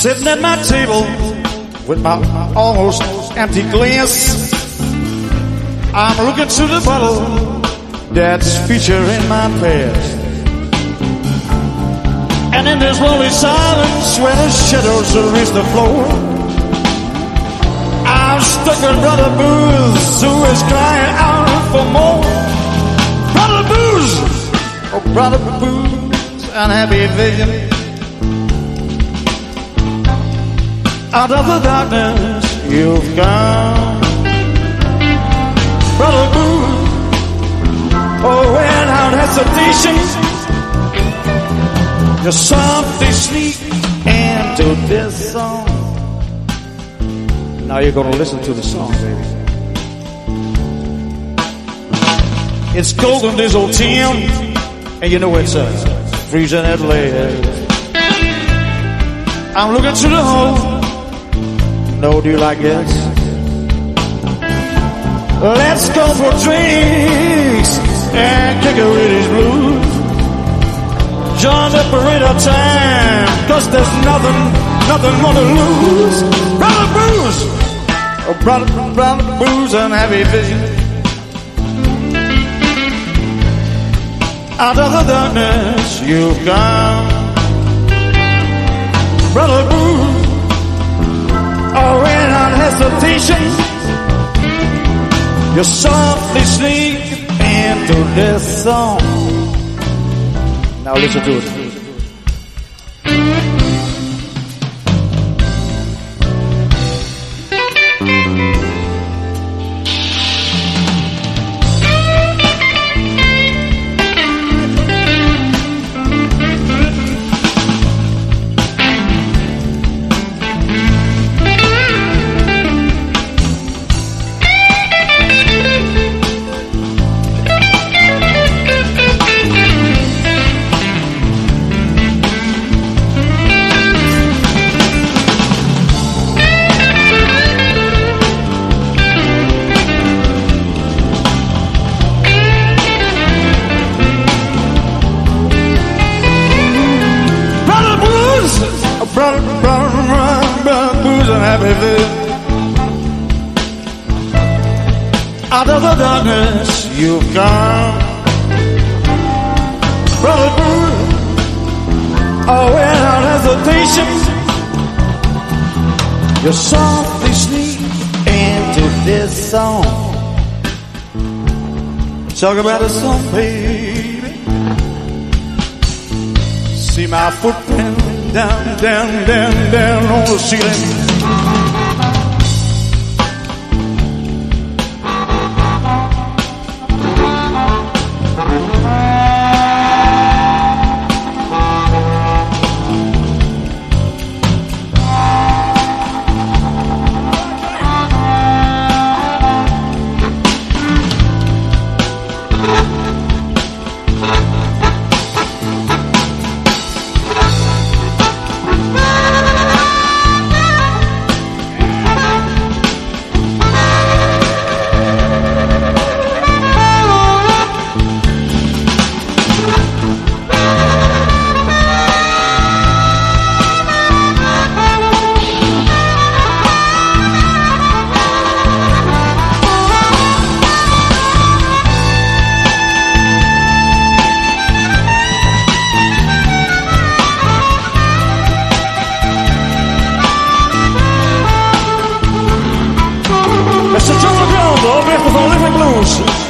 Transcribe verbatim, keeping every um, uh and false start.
Sitting at my table with my almost empty glass, I'm looking to the bottle that's featuring my past. And in this lonely silence where the shadows reach the floor, I'm stuck with Brother Booze, who is crying out for more. Brother Booze, oh Brother Booze, unhappy vision. Out of the darkness you've come, Brother Booze, oh without hesitation, you softly sneak into this song. Now you're gonna listen to the song, baby. It's Golden Diesel Tim, and you know it's uh, freezing at last. I'm looking to the hole. No deal, I guess. Let's go for drinks and kick it with these blues. Join the parade of time, cause there's nothing, nothing more to lose. Brother Booze, oh brother, brother Booze, unhappy vision. Out of the darkness you've gone, Brother Booze, oh without hesitation, you softly sneak into this song. Now listen to it. Brother, brother, brother, brother Booze, unhappy vision. Out of the darkness you've come, Brother Booze, oh without hesitation, you softly sneak into this song. Talk about a song, baby. See my footprint down, down, down, down on the ceiling. Mister Joe McGraw, Bill Biff with Olympic Blues.